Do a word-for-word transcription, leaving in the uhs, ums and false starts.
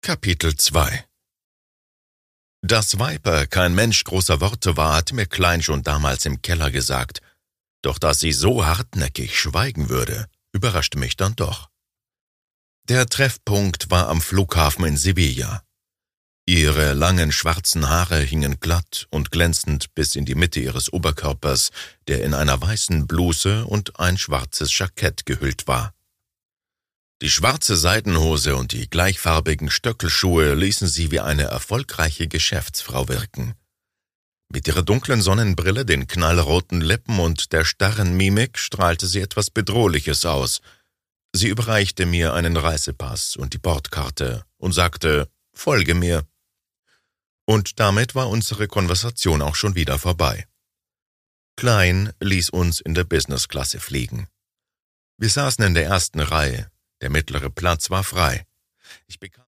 Kapitel zwei. Dass Viper kein Mensch großer Worte war, hatte mir Klein schon damals im Keller gesagt. Doch dass sie so hartnäckig schweigen würde, überraschte mich dann doch. Der Treffpunkt war am Flughafen in Sevilla. Ihre langen schwarzen Haare hingen glatt und glänzend bis in die Mitte ihres Oberkörpers, der in einer weißen Bluse und ein schwarzes Jackett gehüllt war. Die schwarze Seidenhose und die gleichfarbigen Stöckelschuhe ließen sie wie eine erfolgreiche Geschäftsfrau wirken. Mit ihrer dunklen Sonnenbrille, den knallroten Lippen und der starren Mimik strahlte sie etwas Bedrohliches aus. Sie überreichte mir einen Reisepass und die Bordkarte und sagte, »Folge mir.« Und damit war unsere Konversation auch schon wieder vorbei. Klein ließ uns in der Businessklasse fliegen. Wir saßen in der ersten Reihe. Der mittlere Platz war frei. Ich bekam